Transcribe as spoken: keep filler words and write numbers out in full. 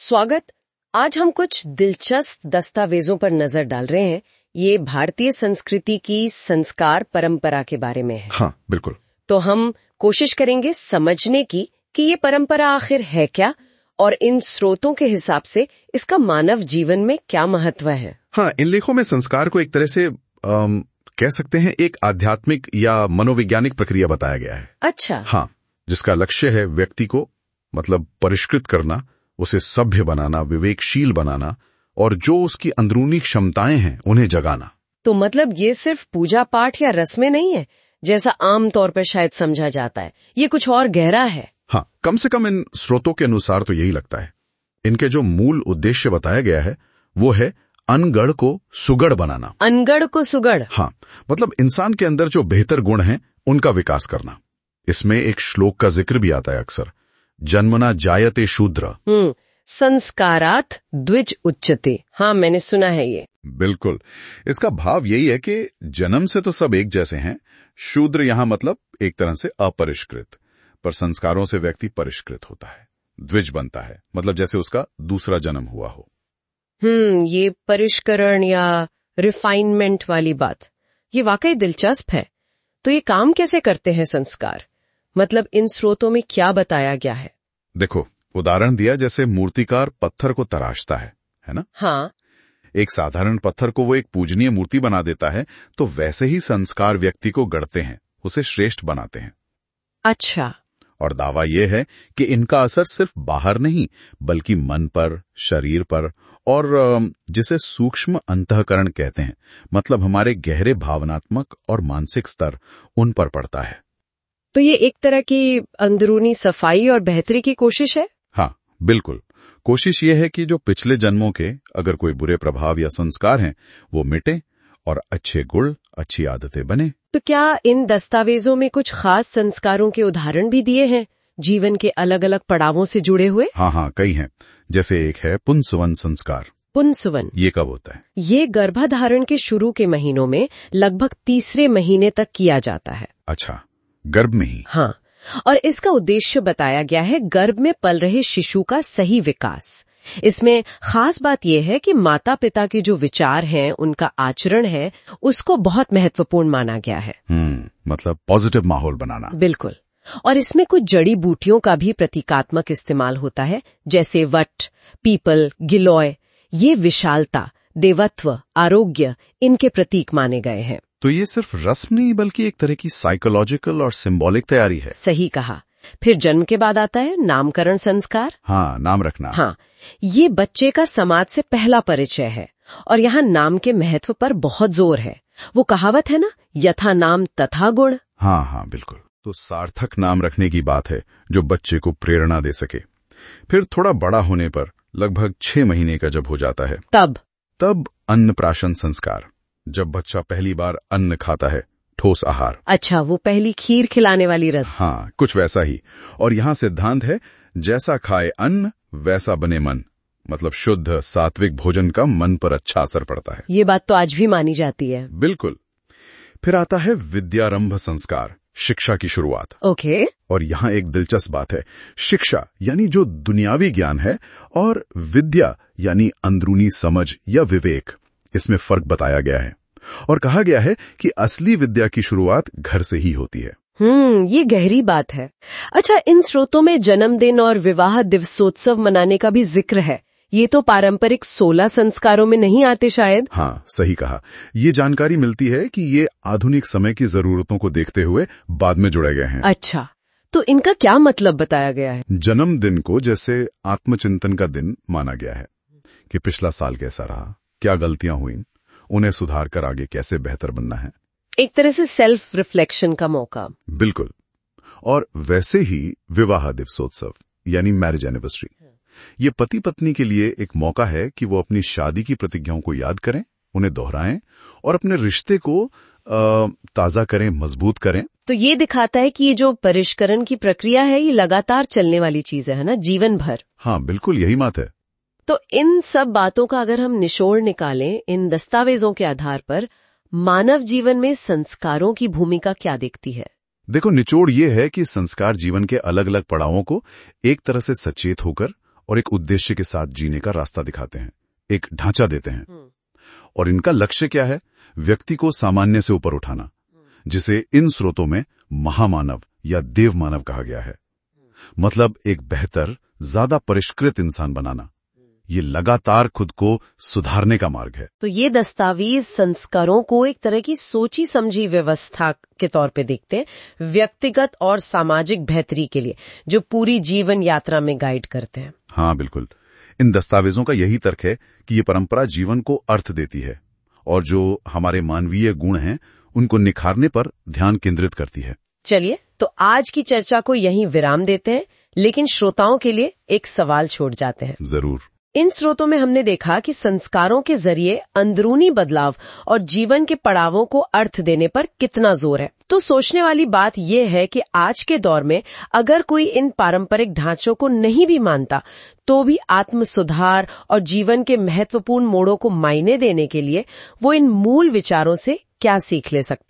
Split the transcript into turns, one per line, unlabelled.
स्वागत। आज हम कुछ दिलचस्प दस्तावेजों पर नजर डाल रहे हैं। ये भारतीय संस्कृति की संस्कार परंपरा के बारे में है।
हाँ, बिल्कुल।
तो हम कोशिश करेंगे समझने की कि ये परंपरा आखिर है क्या और इन स्रोतों के हिसाब से इसका मानव जीवन में क्या महत्व है।
हाँ, इन लेखों में संस्कार को एक तरह से आम, कह सकते हैं एक आध्यात्मिक या मनोवैज्ञानिक प्रक्रिया बताया गया है।
अच्छा।
हाँ, जिसका लक्ष्य है व्यक्ति को मतलब परिष्कृत करना, उसे सभ्य बनाना, विवेकशील बनाना और जो उसकी अंदरूनी क्षमताएं हैं उन्हें जगाना।
तो मतलब ये सिर्फ पूजा पाठ या रस्में नहीं है जैसा आम तौर पर शायद समझा जाता है, ये कुछ और गहरा है।
हाँ, कम से कम इन स्रोतों के अनुसार तो यही लगता है। इनके जो मूल उद्देश्य बताया गया है वो है अनगढ़ को सुगढ़ बनाना।
अनगढ़ को सुगढ़?
हाँ, मतलब इंसान के अंदर जो बेहतर गुण हैं उनका विकास करना। इसमें एक श्लोक का जिक्र भी आता है अक्सर, जन्मना जायते शूद्र।
हम्म संस्कारात् द्विज उच्यते। हाँ, मैंने सुना है ये।
बिल्कुल। इसका भाव यही है कि जन्म से तो सब एक जैसे हैं, शूद्र यहां मतलब एक तरह से अपरिष्कृत, पर संस्कारों से व्यक्ति परिष्कृत होता है, द्विज बनता है, मतलब जैसे उसका दूसरा जन्म हुआ हो।
हम्म ये परिष्करण या रिफाइनमेंट वाली बात, ये वाकई दिलचस्प है। तो ये काम कैसे करते हैं संस्कार? मतलब इन स्रोतों में क्या बताया गया है?
देखो, उदाहरण दिया जैसे मूर्तिकार पत्थर को तराशता है, है ना?
हाँ।
एक साधारण पत्थर को वो एक पूजनीय मूर्ति बना देता है, तो वैसे ही संस्कार व्यक्ति को गढ़ते हैं, उसे श्रेष्ठ बनाते हैं।
अच्छा।
और दावा यह है कि इनका असर सिर्फ बाहर नहीं बल्कि मन पर, शरीर पर और जिसे सूक्ष्म अंतःकरण कहते हैं, मतलब हमारे गहरे भावनात्मक और मानसिक स्तर, उन पर पड़ता है।
तो ये एक तरह की अंदरूनी सफाई और बेहतरी की कोशिश है?
हाँ, बिल्कुल। कोशिश ये है कि जो पिछले जन्मों के अगर कोई बुरे प्रभाव या संस्कार हैं वो मिटे और अच्छे गुण, अच्छी आदतें बने।
तो क्या इन दस्तावेजों में कुछ खास संस्कारों के उदाहरण भी दिए हैं, जीवन के अलग अलग पड़ावों से जुड़े हुए?
हाँ हाँ, कई हैं। जैसे एक है पुंसवन संस्कार।
पुंसवन
ये कब होता है?
ये गर्भाधारण के शुरू के महीनों में लगभग तीसरे महीने तक किया जाता है।
अच्छा, गर्भ में ही?
हाँ, और इसका उद्देश्य बताया गया है गर्भ में पल रहे शिशु का सही विकास। इसमें खास बात यह है कि माता पिता के जो विचार हैं, उनका आचरण है, उसको बहुत महत्वपूर्ण माना गया है।
हम्म मतलब पॉजिटिव माहौल बनाना।
बिल्कुल। और इसमें कुछ जड़ी बूटियों का भी प्रतीकात्मक इस्तेमाल होता है, जैसे वट, पीपल, गिलोय। ये विशालता, देवत्व, आरोग्य इनके प्रतीक माने गए हैं।
तो ये सिर्फ रस्म नहीं बल्कि एक तरह की साइकोलॉजिकल और सिंबॉलिक तैयारी है।
सही कहा। फिर जन्म के बाद आता है नामकरण संस्कार।
हाँ, नाम रखना।
हाँ, ये बच्चे का समाज से पहला परिचय है और यहाँ नाम के महत्व पर बहुत जोर है। वो कहावत है ना, यथा नाम तथा गुण।
हाँ हाँ, बिल्कुल। तो सार्थक नाम रखने की बात है जो बच्चे को प्रेरणा दे सके। फिर थोड़ा बड़ा होने पर, लगभग छह महीने का जब हो जाता है, तब तब अन्नप्राशन संस्कार, जब बच्चा पहली बार अन्न खाता है, ठोस आहार।
अच्छा, वो पहली खीर खिलाने वाली रस्म।
हाँ, कुछ वैसा ही। और यहाँ सिद्धांत है, जैसा खाए अन्न वैसा बने मन, मतलब शुद्ध सात्विक भोजन का मन पर अच्छा असर पड़ता है।
ये बात तो आज भी मानी जाती है।
बिल्कुल। फिर आता है विद्यारंभ संस्कार, शिक्षा की शुरुआत।
ओके।
और यहाँ एक दिलचस्प बात है, शिक्षा यानी जो दुनियावी ज्ञान है और विद्या यानी अंदरूनी समझ या विवेक, इसमें फर्क बताया गया है और कहा गया है कि असली विद्या की शुरुआत घर से ही होती है।
हम्म ये गहरी बात है। अच्छा, इन स्रोतों में जन्मदिन और विवाह दिवसोत्सव मनाने का भी जिक्र है। ये तो पारंपरिक सोलह संस्कारों में नहीं आते शायद।
हाँ, सही कहा। ये जानकारी मिलती है कि ये आधुनिक समय की जरूरतों को देखते हुए बाद में जुड़े गए हैं।
अच्छा, तो इनका क्या मतलब बताया गया है?
जन्मदिन को जैसे आत्मचिंतन का दिन माना गया है कि पिछला साल कैसा रहा, क्या गलतियां हुई, उन्हें सुधार कर आगे कैसे बेहतर बनना है।
एक तरह से सेल्फ रिफ्लेक्शन का मौका।
बिल्कुल। और वैसे ही विवाह दिवसोत्सव यानी मैरिज एनिवर्सरी, ये पति पत्नी के लिए एक मौका है कि वो अपनी शादी की प्रतिज्ञाओं को याद करें, उन्हें दोहराएं और अपने रिश्ते को आ, ताजा करें, मजबूत करें।
तो ये दिखाता है कि ये जो परिष्करण की प्रक्रिया है, ये लगातार चलने वाली चीज है ना, जीवन भर।
हाँ, बिल्कुल यही बात है।
तो इन सब बातों का अगर हम निचोड़ निकालें इन दस्तावेजों के आधार पर, मानव जीवन में संस्कारों की भूमिका क्या दिखती है?
देखो, निचोड़ ये है कि संस्कार जीवन के अलग अलग पड़ावों को एक तरह से सचेत होकर और एक उद्देश्य के साथ जीने का रास्ता दिखाते हैं, एक ढांचा देते हैं। और इनका लक्ष्य क्या है? व्यक्ति को सामान्य से ऊपर उठाना, जिसे इन स्रोतों में महामानव या देवमानव कहा गया है। मतलब एक बेहतर, ज्यादा परिष्कृत इंसान बनाना। ये लगातार खुद को सुधारने का मार्ग है।
तो ये दस्तावेज संस्कारों को एक तरह की सोची समझी व्यवस्था के तौर पे देखते हैं, व्यक्तिगत और सामाजिक बेहतरी के लिए, जो पूरी जीवन यात्रा में गाइड करते हैं।
हाँ बिल्कुल, इन दस्तावेजों का यही तर्क है कि ये परंपरा जीवन को अर्थ देती है और जो हमारे मानवीय गुण हैं उनको निखारने पर ध्यान केंद्रित करती है।
चलिए, तो आज की चर्चा को यहीं विराम देते हैं, लेकिन श्रोताओं के लिए एक सवाल छोड़ जाते हैं।
जरूर।
इन स्रोतों में हमने देखा कि संस्कारों के जरिए अंदरूनी बदलाव और जीवन के पड़ावों को अर्थ देने पर कितना जोर है। तो सोचने वाली बात यह है कि आज के दौर में अगर कोई इन पारंपरिक ढांचों को नहीं भी मानता, तो भी आत्म सुधार और जीवन के महत्वपूर्ण मोड़ों को मायने देने के लिए वो इन मूल विचारों से क्या सीख ले सकता।